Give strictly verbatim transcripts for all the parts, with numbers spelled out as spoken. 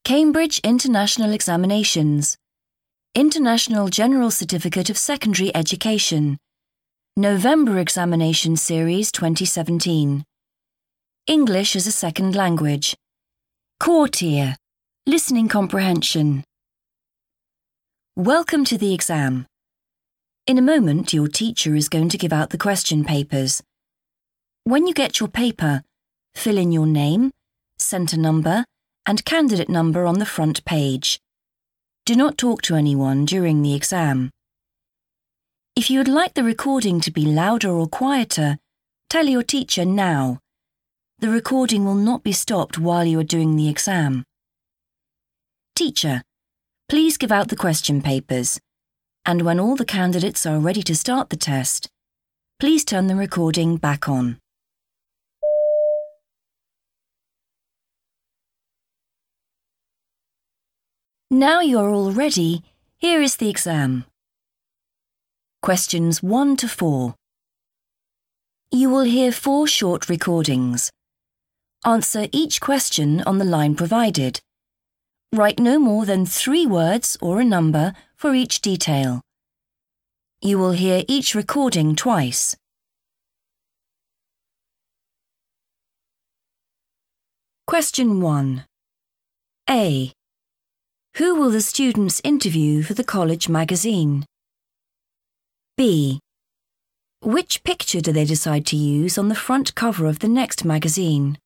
Cambridge International Examinations, International General Certificate of Secondary Education, November Examination Series twenty seventeen, English as a Second Language, Core Tier, Listening Comprehension. Welcome to the exam. In a moment, your teacher is going to give out the question papers. When you get your paper, fill in your name, centre number, and candidate number on the front page. Do not talk to anyone during the exam. If you would like the recording to be louder or quieter, tell your teacher now. The recording will not be stopped while you are doing the exam. Teacher, please give out the question papers, and when all the candidates are ready to start the test, please turn the recording back on. Now you are all ready, here is the exam. Questions one to four. You will hear four short recordings. Answer each question on the line provided. Write no more than three words or a number for each detail. You will hear each recording twice. Question one. A. Who will the students interview for the college magazine? B. Which picture do they decide to use on the front cover of the next magazine?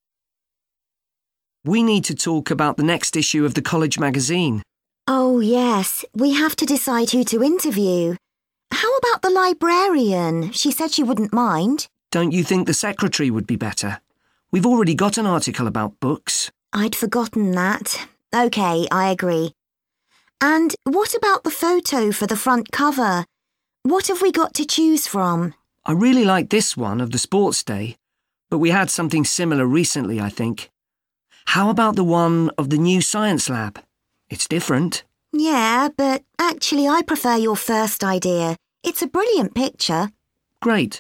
We need to talk about the next issue of the college magazine. Oh, yes. We have to decide who to interview. How about the librarian? She said she wouldn't mind. Don't you think the secretary would be better? We've already got an article about books. I'd forgotten that. OK, I agree. And what about the photo for the front cover? What have we got to choose from? I really like this one of the sports day, but we had something similar recently, I think. How about the one of the new science lab? It's different. Yeah, but actually I prefer your first idea. It's a brilliant picture. Great.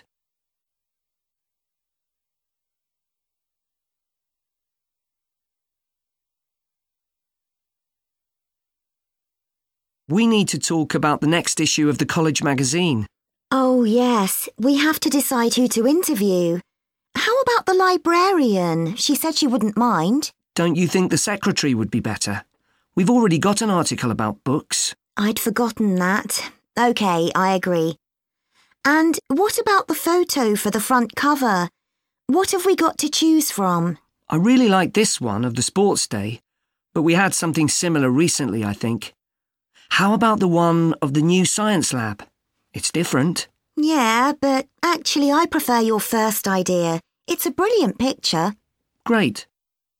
We need to talk about the next issue of the college magazine. Oh, yes. We have to decide who to interview. How about the librarian? She said she wouldn't mind. Don't you think the secretary would be better? We've already got an article about books. I'd forgotten that. OK, I agree. And what about the photo for the front cover? What have we got to choose from? I really like this one of the sports day, but we had something similar recently, I think. How about the one of the new science lab? It's different. Yeah, but actually I prefer your first idea. It's a brilliant picture. Great.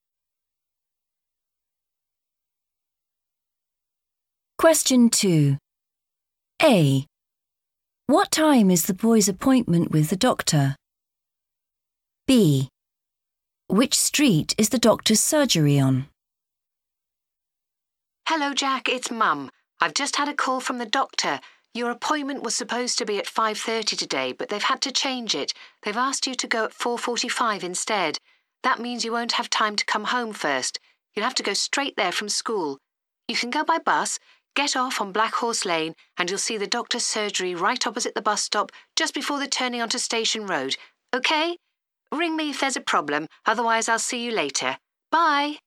Question two. A. What time is the boy's appointment with the doctor? B. Which street is the doctor's surgery on? Hello, Jack, it's Mum. I've just had a call from the doctor. Your appointment was supposed to be at five thirty today, but they've had to change it. They've asked you to go at four forty-five instead. That means you won't have time to come home first. You'll have to go straight there from school. You can go by bus, get off on Black Horse Lane, and you'll see the doctor's surgery right opposite the bus stop, just before the turning onto Station Road. OK? Ring me if there's a problem, otherwise I'll see you later. Bye!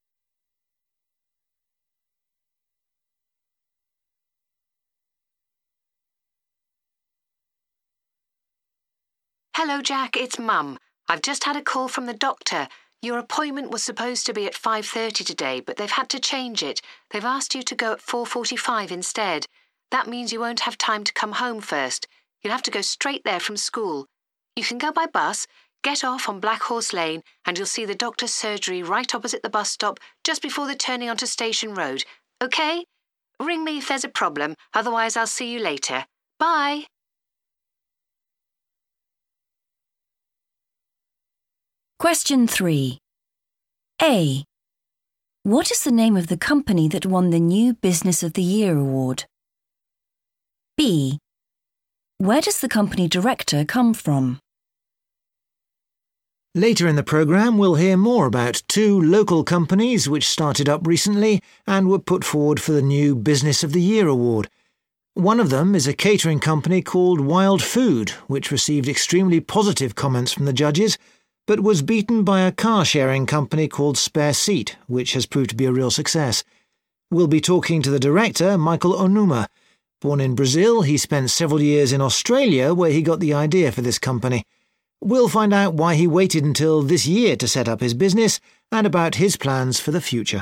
Hello, Jack, it's Mum. I've just had a call from the doctor. Your appointment was supposed to be at five thirty today, but they've had to change it. They've asked you to go at four forty-five instead. That means you won't have time to come home first. You'll have to go straight there from school. You can go by bus, get off on Black Horse Lane, and you'll see the doctor's surgery right opposite the bus stop, just before the turning onto Station Road. OK? Ring me if there's a problem, otherwise I'll see you later. Bye! Question three. A. What is the name of the company that won the new Business of the Year award? B. Where does the company director come from? Later in the programme, we'll hear more about two local companies which started up recently and were put forward for the new Business of the Year award. One of them is a catering company called Wild Food, which received extremely positive comments from the judges, but was beaten by a car-sharing company called Spare Seat, which has proved to be a real success. We'll be talking to the director, Michael Onuma. Born in Brazil, he spent several years in Australia where he got the idea for this company. We'll find out why he waited until this year to set up his business and about his plans for the future.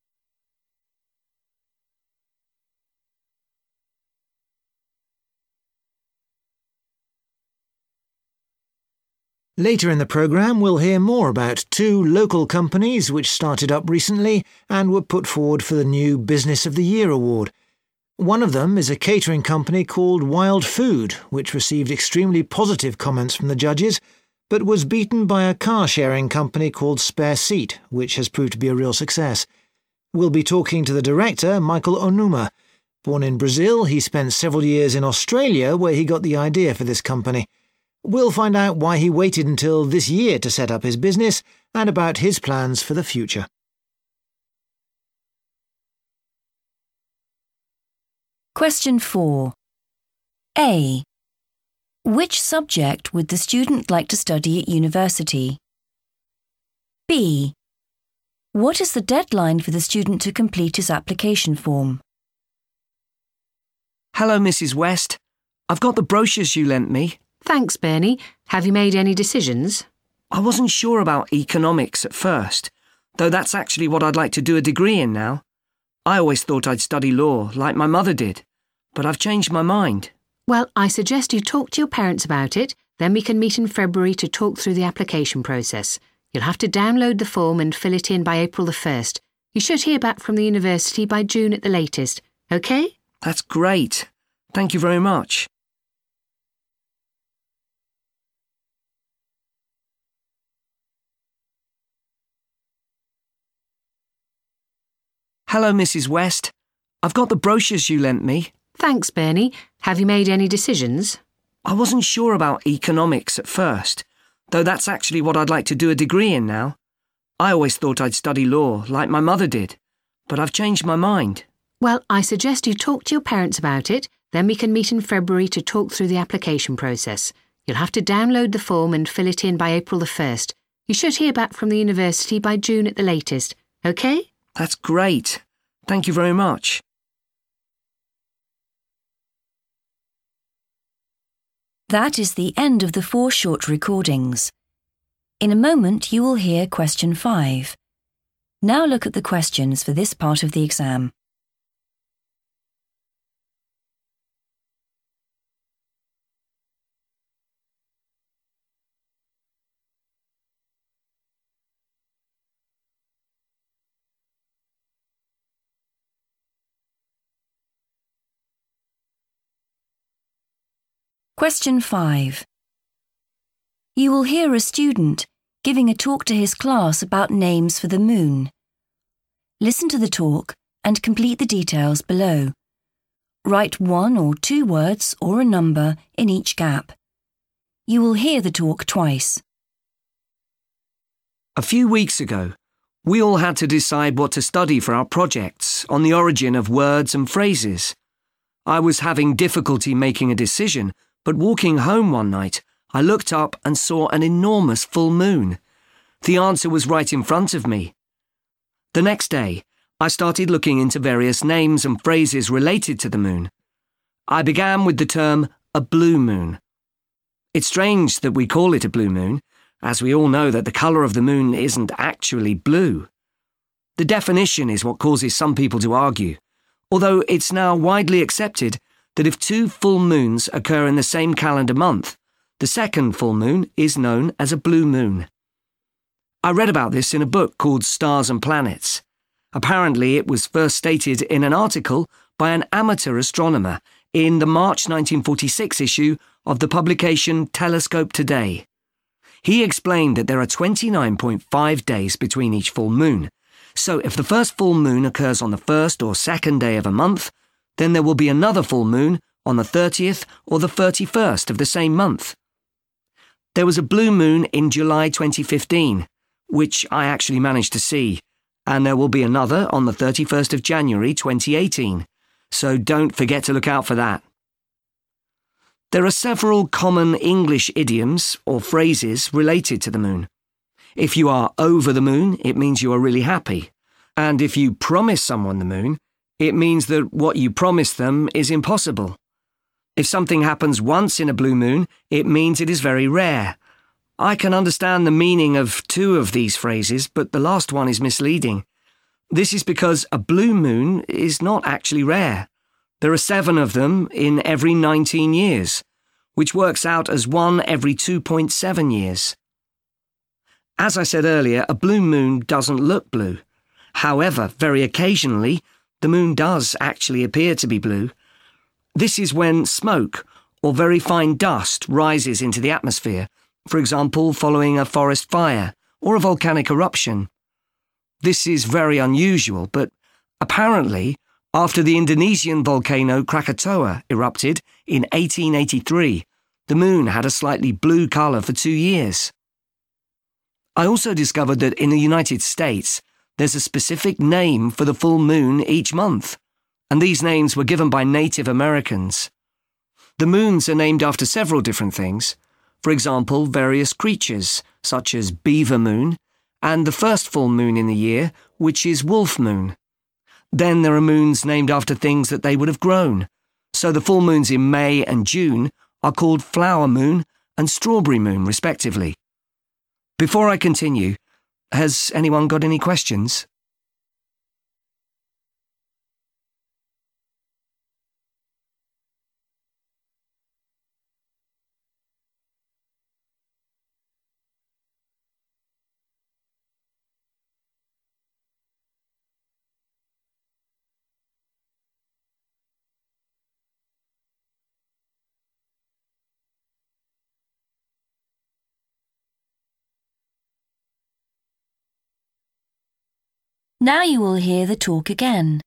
Later in the programme, we'll hear more about two local companies which started up recently and were put forward for the new Business of the Year award. One of them is a catering company called Wild Food, which received extremely positive comments from the judges, but was beaten by a car-sharing company called Spare Seat, which has proved to be a real success. We'll be talking to the director, Michael Onuma. Born in Brazil, he spent several years in Australia where he got the idea for this company. We'll find out why he waited until this year to set up his business and about his plans for the future. Question four. A. Which subject would the student like to study at university? B. What is the deadline for the student to complete his application form? Hello, Missus West. I've got the brochures you lent me. Thanks, Bernie. Have you made any decisions? I wasn't sure about economics at first, though that's actually what I'd like to do a degree in now. I always thought I'd study law, like my mother did, but I've changed my mind. Well, I suggest you talk to your parents about it, then we can meet in February to talk through the application process. You'll have to download the form and fill it in by April the first. You should hear back from the university by June at the latest, OK? That's great. Thank you very much. Hello, Missus West. I've got the brochures you lent me. Thanks, Bernie. Have you made any decisions? I wasn't sure about economics at first, though that's actually what I'd like to do a degree in now. I always thought I'd study law, like my mother did, but I've changed my mind. Well, I suggest you talk to your parents about it, then we can meet in February to talk through the application process. You'll have to download the form and fill it in by April the first. You should hear back from the university by June at the latest, OK? That's great. Thank you very much. That is the end of the four short recordings. In a moment, you will hear question five. Now look at the questions for this part of the exam. Question five. You will hear a student giving a talk to his class about names for the moon. Listen to the talk and complete the details below. Write one or two words or a number in each gap. You will hear the talk twice. A few weeks ago, we all had to decide what to study for our projects on the origin of words and phrases. I was having difficulty making a decision, but walking home one night, I looked up and saw an enormous full moon. The answer was right in front of me. The next day, I started looking into various names and phrases related to the moon. I began with the term a blue moon. It's strange that we call it a blue moon, as we all know that the colour of the moon isn't actually blue. The definition is what causes some people to argue, although it's now widely accepted that if two full moons occur in the same calendar month, the second full moon is known as a blue moon. I read about this in a book called Stars and Planets. Apparently, it was first stated in an article by an amateur astronomer in the March nineteen forty-six issue of the publication Telescope Today. He explained that there are twenty-nine point five days between each full moon, so if the first full moon occurs on the first or second day of a month, then there will be another full moon on the thirtieth or the thirty-first of the same month. There was a blue moon in July twenty fifteen, which I actually managed to see, and there will be another on the thirty-first of January twenty eighteen, so don't forget to look out for that. There are several common English idioms or phrases related to the moon. If you are over the moon, it means you are really happy. And if you promise someone the moon, it means that what you promised them is impossible. If something happens once in a blue moon, it means it is very rare. I can understand the meaning of two of these phrases, but the last one is misleading. This is because a blue moon is not actually rare. There are seven of them in every nineteen years, which works out as one every two point seven years. As I said earlier, a blue moon doesn't look blue. However, very occasionally, the moon does actually appear to be blue. This is when smoke or very fine dust rises into the atmosphere, for example, following a forest fire or a volcanic eruption. This is very unusual, but apparently, after the Indonesian volcano Krakatoa erupted in eighteen eighty-three, the moon had a slightly blue colour for two years. I also discovered that in the United States, there's a specific name for the full moon each month, and these names were given by Native Americans. The moons are named after several different things, for example, various creatures, such as beaver moon, and the first full moon in the year, which is wolf moon. Then there are moons named after things that they would have grown, so the full moons in May and June are called flower moon and strawberry moon, respectively. Before I continue, has anyone got any questions? Now you will hear the talk again.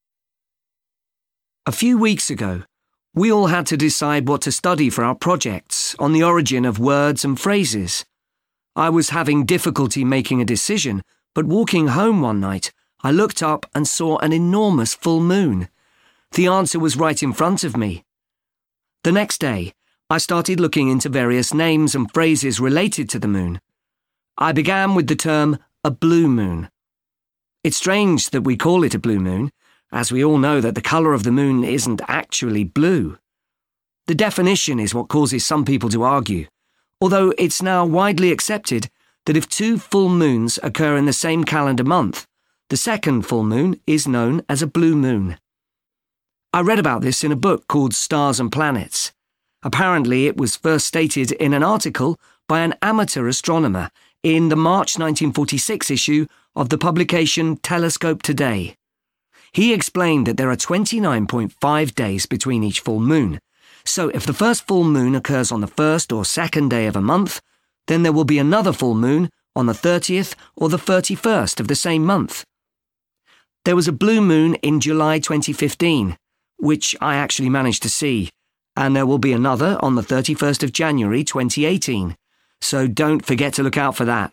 A few weeks ago, we all had to decide what to study for our projects on the origin of words and phrases. I was having difficulty making a decision, but walking home one night, I looked up and saw an enormous full moon. The answer was right in front of me. The next day, I started looking into various names and phrases related to the moon. I began with the term a blue moon. It's strange that we call it a blue moon, as we all know that the colour of the moon isn't actually blue. The definition is what causes some people to argue, although it's now widely accepted that if two full moons occur in the same calendar month, the second full moon is known as a blue moon. I read about this in a book called Stars and Planets. Apparently it was first stated in an article by an amateur astronomer in the March nineteen forty-six issue of the publication Telescope Today. He explained that there are twenty-nine point five days between each full moon, so if the first full moon occurs on the first or second day of a month, then there will be another full moon on the thirtieth or the thirty-first of the same month. There was a blue moon in July twenty fifteen, which I actually managed to see, and there will be another on the thirty-first of January twenty eighteen, so don't forget to look out for that.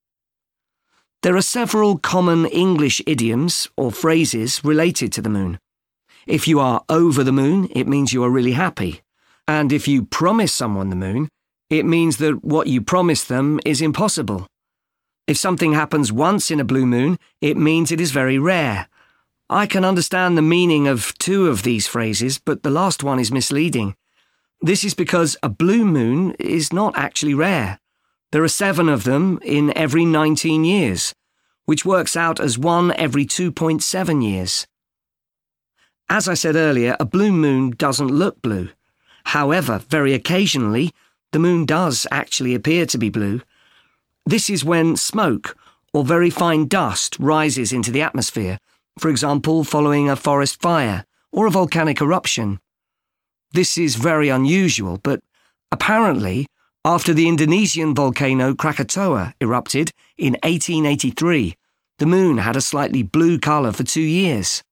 There are several common English idioms or phrases related to the moon. If you are over the moon, it means you are really happy. And if you promise someone the moon, it means that what you promised them is impossible. If something happens once in a blue moon, it means it is very rare. I can understand the meaning of two of these phrases, but the last one is misleading. This is because a blue moon is not actually rare. There are seven of them in every nineteen years, which works out as one every two point seven years. As I said earlier, a blue moon doesn't look blue. However, very occasionally, the moon does actually appear to be blue. This is when smoke or very fine dust rises into the atmosphere, for example, following a forest fire or a volcanic eruption. This is very unusual, but apparently, after the Indonesian volcano Krakatoa erupted in eighteen eighty-three, the moon had a slightly blue colour for two years.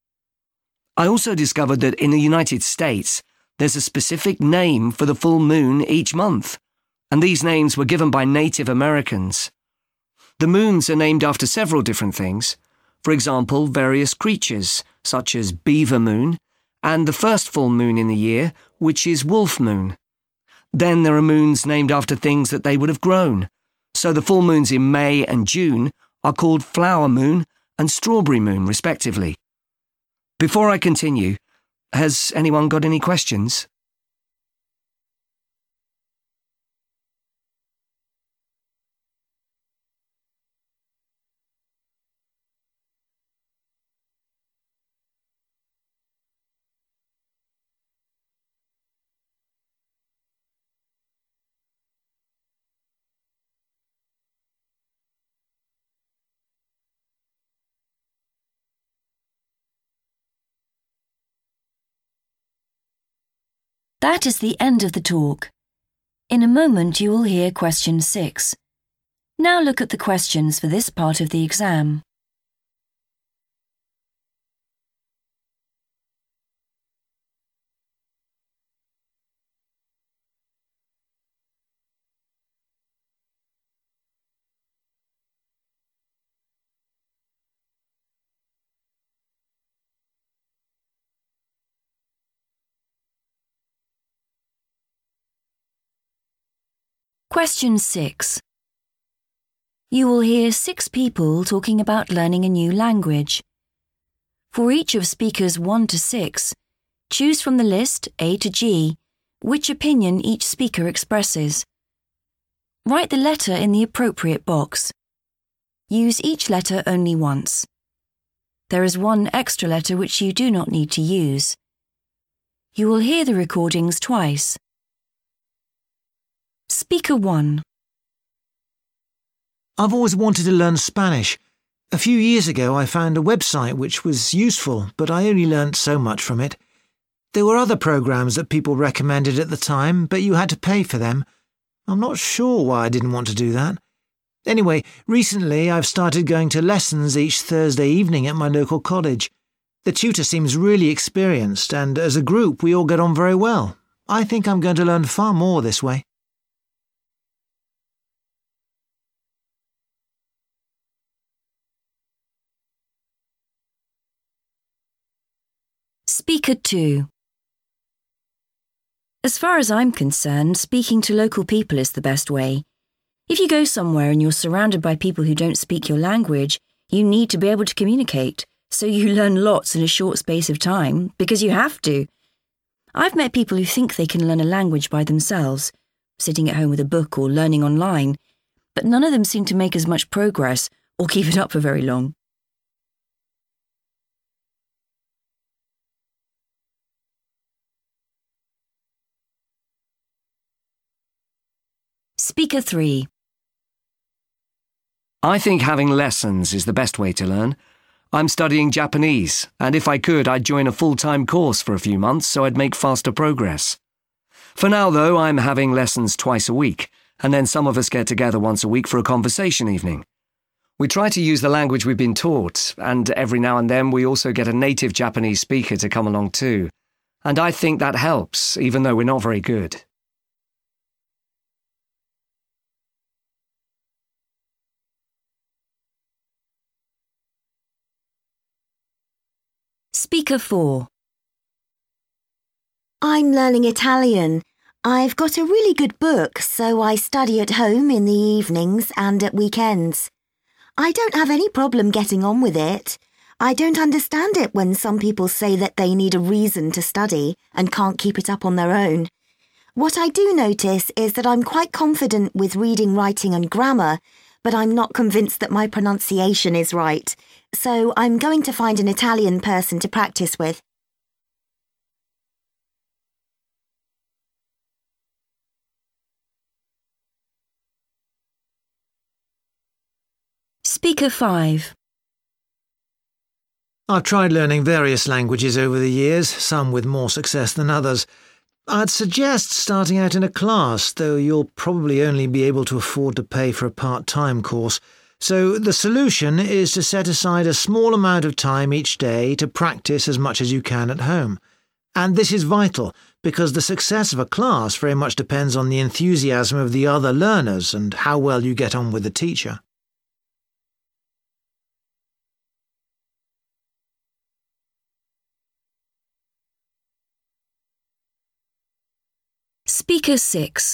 I also discovered that in the United States, there's a specific name for the full moon each month, and these names were given by Native Americans. The moons are named after several different things. For example, various creatures, such as Beaver Moon, and the first full moon in the year, which is Wolf Moon. Then there are moons named after things that they would have grown. So the full moons in May and June are called Flower Moon and Strawberry Moon, respectively. Before I continue, has anyone got any questions? That is the end of the talk. In a moment you will hear question six. Now look at the questions for this part of the exam. Question six. You will hear six people talking about learning a new language. For each of speakers one to six, choose from the list A to G which opinion each speaker expresses. Write the letter in the appropriate box. Use each letter only once. There is one extra letter which you do not need to use. You will hear the recordings twice. Speaker one. I've always wanted to learn Spanish. A few years ago I found a website which was useful, but I only learnt so much from it. There were other programs that people recommended at the time, but you had to pay for them. I'm not sure why I didn't want to do that. Anyway, recently I've started going to lessons each Thursday evening at my local college. The tutor seems really experienced, and as a group we all get on very well. I think I'm going to learn far more this way. Speaker two. As far as I'm concerned, speaking to local people is the best way. If you go somewhere and you're surrounded by people who don't speak your language, you need to be able to communicate, so you learn lots in a short space of time, because you have to. I've met people who think they can learn a language by themselves, sitting at home with a book or learning online, but none of them seem to make as much progress or keep it up for very long. Speaker three. I think having lessons is the best way to learn. I'm studying Japanese, and if I could, I'd join a full-time course for a few months so I'd make faster progress. For now, though, I'm having lessons twice a week, and then some of us get together once a week for a conversation evening. We try to use the language we've been taught, and every now and then we also get a native Japanese speaker to come along too. And I think that helps, even though we're not very good. Speaker four. I'm learning Italian. I've got a really good book, so I study at home in the evenings and at weekends. I don't have any problem getting on with it. I don't understand it when some people say that they need a reason to study and can't keep it up on their own. What I do notice is that I'm quite confident with reading, writing and grammar, but I'm not convinced that my pronunciation is right. So I'm going to find an Italian person to practice with. Speaker five. I've tried learning various languages over the years, some with more success than others. I'd suggest starting out in a class, though you'll probably only be able to afford to pay for a part-time course. So the solution is to set aside a small amount of time each day to practice as much as you can at home. And this is vital because the success of a class very much depends on the enthusiasm of the other learners and how well you get on with the teacher. Speaker six.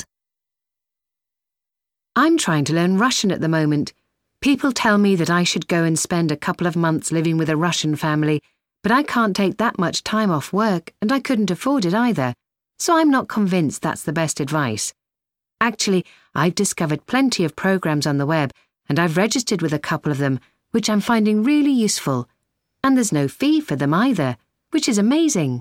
I'm trying to learn Russian at the moment. People tell me that I should go and spend a couple of months living with a Russian family, but I can't take that much time off work and I couldn't afford it either, so I'm not convinced that's the best advice. Actually, I've discovered plenty of programs on the web and I've registered with a couple of them, which I'm finding really useful. And there's no fee for them either, which is amazing.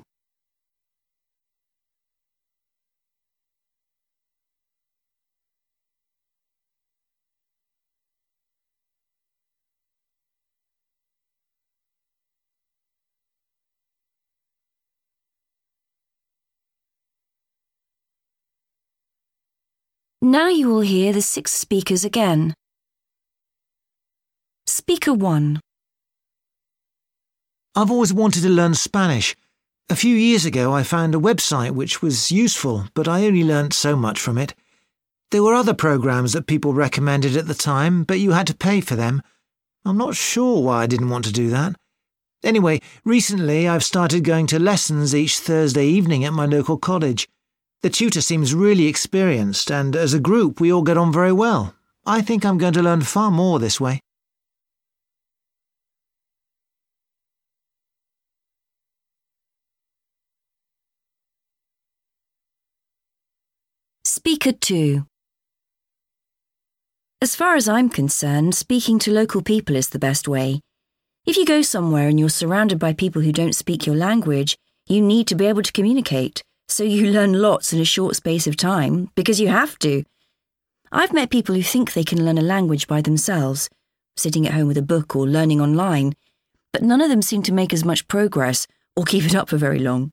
Now you will hear the six speakers again. Speaker one. I've always wanted to learn Spanish. A few years ago I found a website which was useful, but I only learnt so much from it. There were other programs that people recommended at the time, but you had to pay for them. I'm not sure why I didn't want to do that. Anyway, recently I've started going to lessons each Thursday evening at my local college. The tutor seems really experienced, and as a group we all get on very well. I think I'm going to learn far more this way. Speaker two. As far as I'm concerned, speaking to local people is the best way. If you go somewhere and you're surrounded by people who don't speak your language, you need to be able to communicate. So you learn lots in a short space of time, because you have to. I've met people who think they can learn a language by themselves, sitting at home with a book or learning online, but none of them seem to make as much progress or keep it up for very long.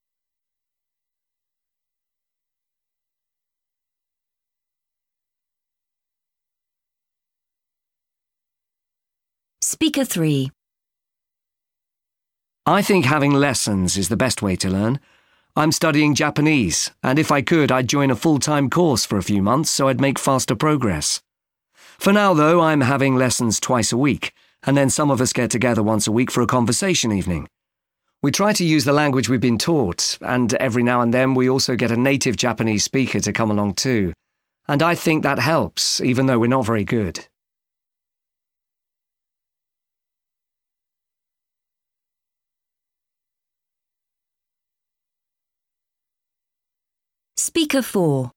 Speaker three. I think having lessons is the best way to learn. I'm studying Japanese, and if I could, I'd join a full-time course for a few months so I'd make faster progress. For now, though, I'm having lessons twice a week, and then some of us get together once a week for a conversation evening. We try to use the language we've been taught, and every now and then we also get a native Japanese speaker to come along too. And I think that helps, even though we're not very good. Speaker four.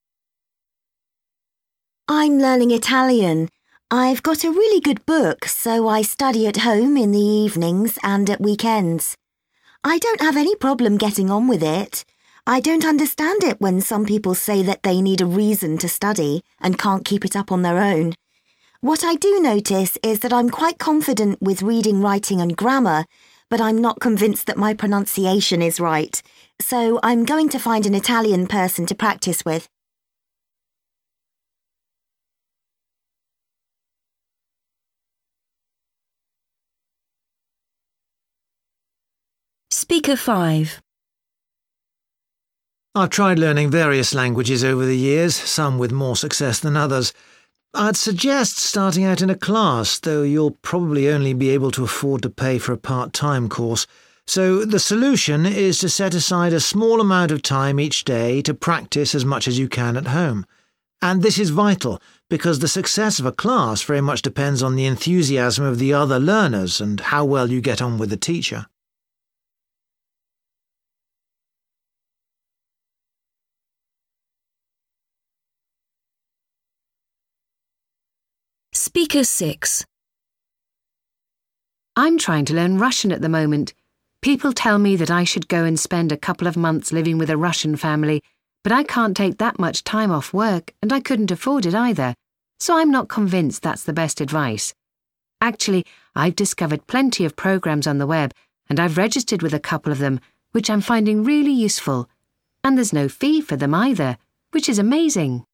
I'm learning Italian. I've got a really good book, so I study at home in the evenings and at weekends. I don't have any problem getting on with it. I don't understand it when some people say that they need a reason to study and can't keep it up on their own. What I do notice is that I'm quite confident with reading, writing and grammar, but I'm not convinced that my pronunciation is right. So I'm going to find an Italian person to practice with. Speaker five. I've tried learning various languages over the years, some with more success than others. I'd suggest starting out in a class, though you'll probably only be able to afford to pay for a part-time course. So the solution is to set aside a small amount of time each day to practice as much as you can at home. And this is vital because the success of a class very much depends on the enthusiasm of the other learners and how well you get on with the teacher. Speaker six. I'm trying to learn Russian at the moment. People tell me that I should go and spend a couple of months living with a Russian family, but I can't take that much time off work and I couldn't afford it either, so I'm not convinced that's the best advice. Actually, I've discovered plenty of programs on the web and I've registered with a couple of them, which I'm finding really useful. And there's no fee for them either, which is amazing.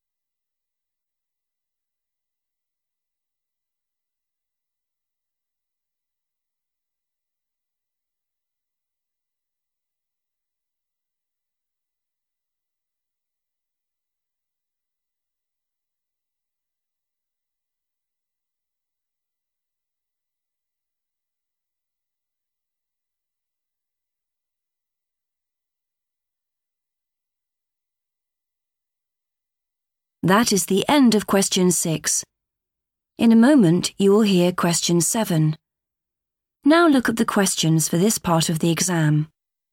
That is the end of question six. In a moment, you will hear question seven. Now look at the questions for this part of the exam.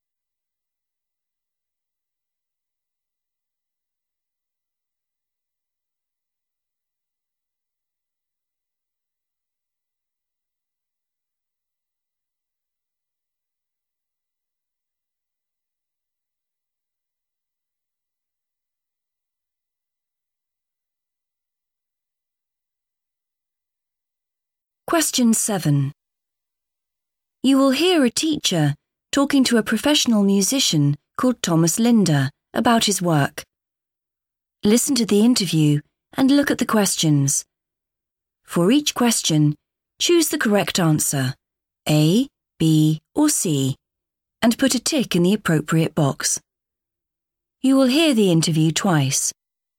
Question seven. You will hear a teacher talking to a professional musician called Thomas Linder about his work. Listen to the interview and look at the questions. For each question, choose the correct answer, A, B, or C, and put a tick in the appropriate box. You will hear the interview twice.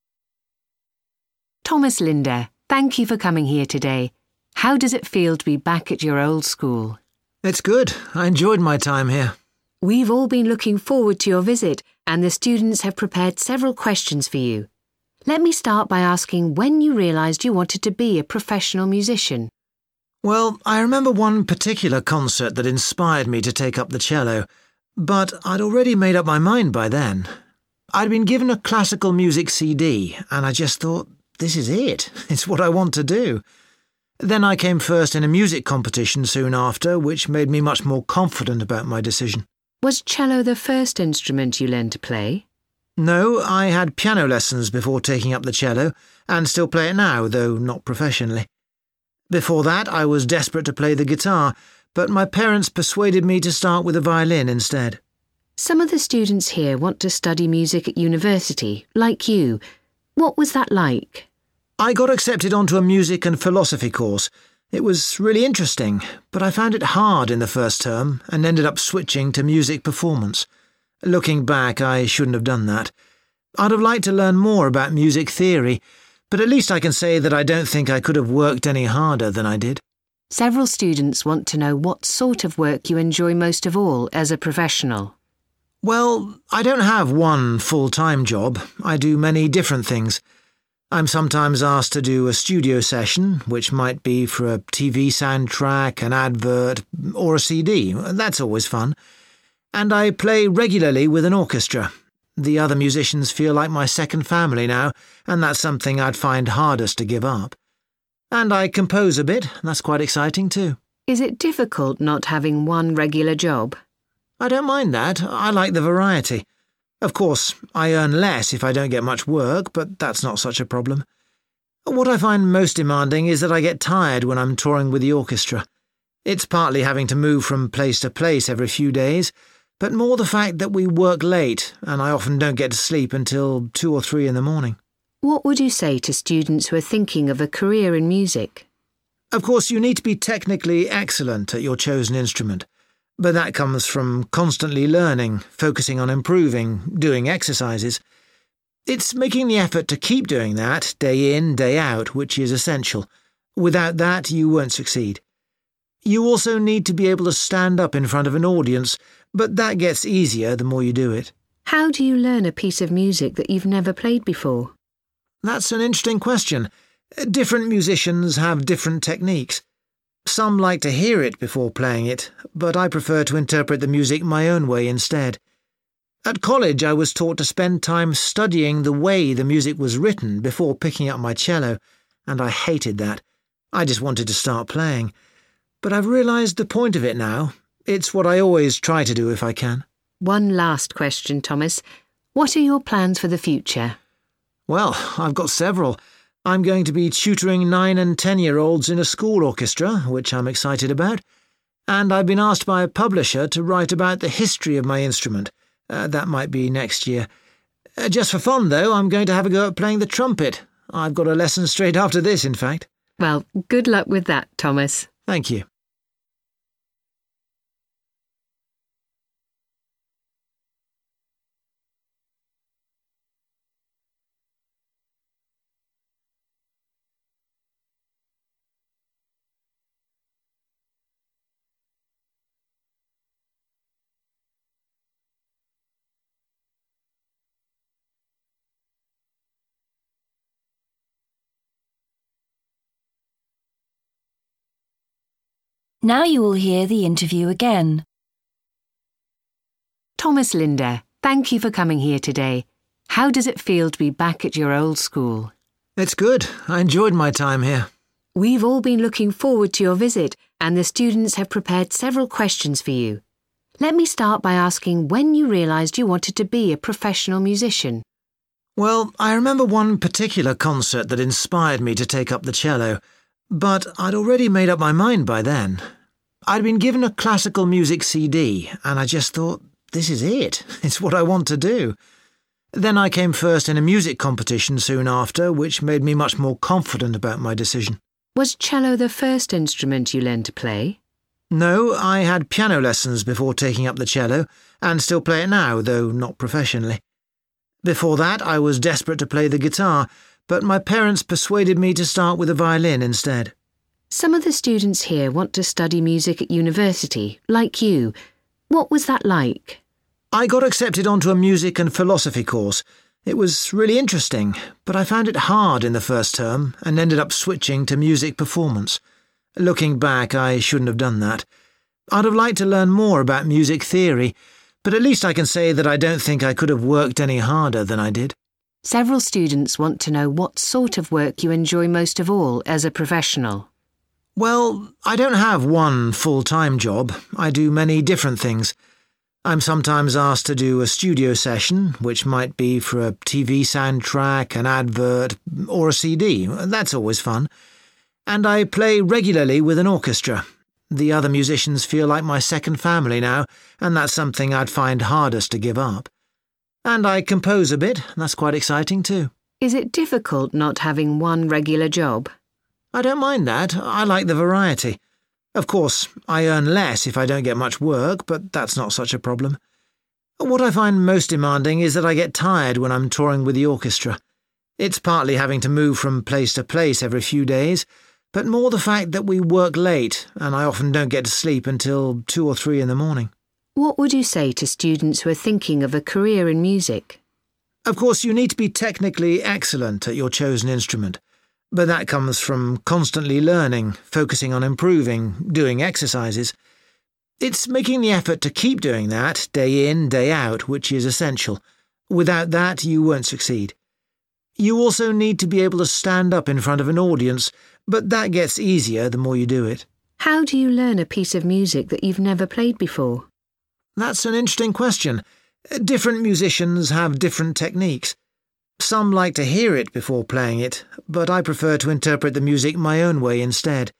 Thomas Linder, thank you for coming here today. How does it feel to be back at your old school? It's good. I enjoyed my time here. We've all been looking forward to your visit, and the students have prepared several questions for you. Let me start by asking when you realised you wanted to be a professional musician. Well, I remember one particular concert that inspired me to take up the cello, but I'd already made up my mind by then. I'd been given a classical music C D, and I just thought, this is it. It's what I want to do. Then I came first in a music competition soon after, which made me much more confident about my decision. Was cello the first instrument you learned to play? No, I had piano lessons before taking up the cello, and still play it now, though not professionally. Before that, I was desperate to play the guitar, but my parents persuaded me to start with a violin instead. Some of the students here want to study music at university, like you. What was that like? I got accepted onto a music and philosophy course. It was really interesting, but I found it hard in the first term and ended up switching to music performance. Looking back, I shouldn't have done that. I'd have liked to learn more about music theory, but at least I can say that I don't think I could have worked any harder than I did. Several students want to know what sort of work you enjoy most of all as a professional. Well, I don't have one full-time job. I do many different things. I'm sometimes asked to do a studio session, which might be for a T V soundtrack, an advert, or a C D. That's always fun. And I play regularly with an orchestra. The other musicians feel like my second family now, and that's something I'd find hardest to give up. And I compose a bit. That's quite exciting too. Is it difficult not having one regular job? I don't mind that. I like the variety. Of course, I earn less if I don't get much work, but that's not such a problem. What I find most demanding is that I get tired when I'm touring with the orchestra. It's partly having to move from place to place every few days, but more the fact that we work late and I often don't get to sleep until two or three in the morning. What would you say to students who are thinking of a career in music? Of course, you need to be technically excellent at your chosen instrument. But that comes from constantly learning, focusing on improving, doing exercises. It's making the effort to keep doing that, day in, day out, which is essential. Without that, you won't succeed. You also need to be able to stand up in front of an audience, but that gets easier the more you do it. How do you learn a piece of music that you've never played before? That's an interesting question. Different musicians have different techniques. Some like to hear it before playing it, but I prefer to interpret the music my own way instead. At college, I was taught to spend time studying the way the music was written before picking up my cello, and I hated that. I just wanted to start playing. But I've realised the point of it now. It's what I always try to do if I can. One last question, Thomas. What are your plans for the future? Well, I've got several. I'm going to be tutoring nine and ten-year-olds in a school orchestra, which I'm excited about, and I've been asked by a publisher to write about the history of my instrument. Uh, that might be next year. Uh, just for fun, though, I'm going to have a go at playing the trumpet. I've got a lesson straight after this, in fact. Well, good luck with that, Thomas. Thank you. Now you will hear the interview again. Thomas Linder, thank you for coming here today. How does it feel to be back at your old school? It's good. I enjoyed my time here. We've all been looking forward to your visit, and the students have prepared several questions for you. Let me start by asking when you realised you wanted to be a professional musician. Well, I remember one particular concert that inspired me to take up the cello, but I'd already made up my mind by then. I'd been given a classical music C D, and I just thought, this is it. It's what I want to do. Then I came first in a music competition soon after, which made me much more confident about my decision. Was cello the first instrument you learned to play? No, I had piano lessons before taking up the cello, and still play it now, though not professionally. Before that, I was desperate to play the guitar, but my parents persuaded me to start with a violin instead. Some of the students here want to study music at university, like you. What was that like? I got accepted onto a music and philosophy course. It was really interesting, but I found it hard in the first term and ended up switching to music performance. Looking back, I shouldn't have done that. I'd have liked to learn more about music theory, but at least I can say that I don't think I could have worked any harder than I did. Several students want to know what sort of work you enjoy most of all as a professional. Well, I don't have one full-time job. I do many different things. I'm sometimes asked to do a studio session, which might be for a T V soundtrack, an advert, or a C D. That's always fun. And I play regularly with an orchestra. The other musicians feel like my second family now, and that's something I'd find hardest to give up. And I compose a bit. That's quite exciting too. Is it difficult not having one regular job? I don't mind that. I like the variety. Of course, I earn less if I don't get much work, but that's not such a problem. What I find most demanding is that I get tired when I'm touring with the orchestra. It's partly having to move from place to place every few days, but more the fact that we work late and I often don't get to sleep until two or three in the morning. What would you say to students who are thinking of a career in music? Of course, you need to be technically excellent at your chosen instrument, but that comes from constantly learning, focusing on improving, doing exercises. It's making the effort to keep doing that, day in, day out, which is essential. Without that, you won't succeed. You also need to be able to stand up in front of an audience, but that gets easier the more you do it. How do you learn a piece of music that you've never played before? That's an interesting question. Different musicians have different techniques. Some like to hear it before playing it, but I prefer to interpret the music my own way instead.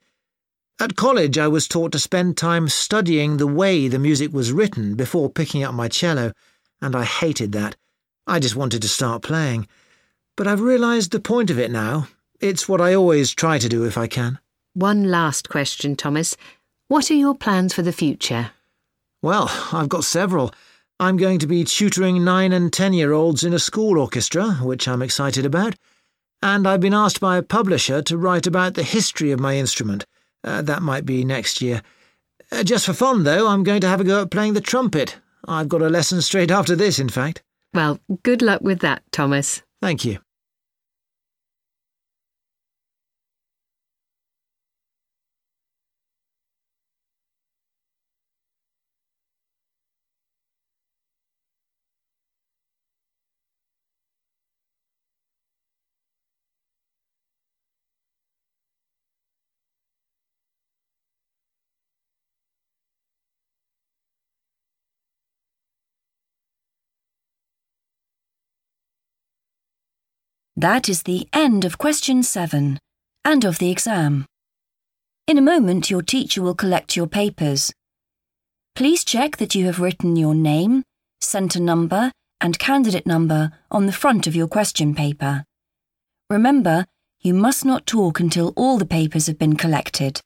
At college, I was taught to spend time studying the way the music was written before picking up my cello, and I hated that. I just wanted to start playing. But I've realised the point of it now. It's what I always try to do if I can. One last question, Thomas. What are your plans for the future? Well, I've got several. I'm going to be tutoring nine and ten-year-olds in a school orchestra, which I'm excited about, and I've been asked by a publisher to write about the history of my instrument. Uh, that might be next year. Uh, just for fun, though, I'm going to have a go at playing the trumpet. I've got a lesson straight after this, in fact. Well, good luck with that, Thomas. Thank you. That is the end of question seven, and of the exam. In a moment, your teacher will collect your papers. Please check that you have written your name, centre number, and candidate number on the front of your question paper. Remember, you must not talk until all the papers have been collected.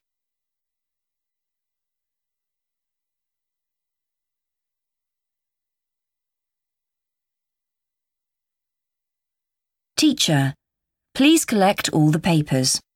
Teacher, please collect all the papers.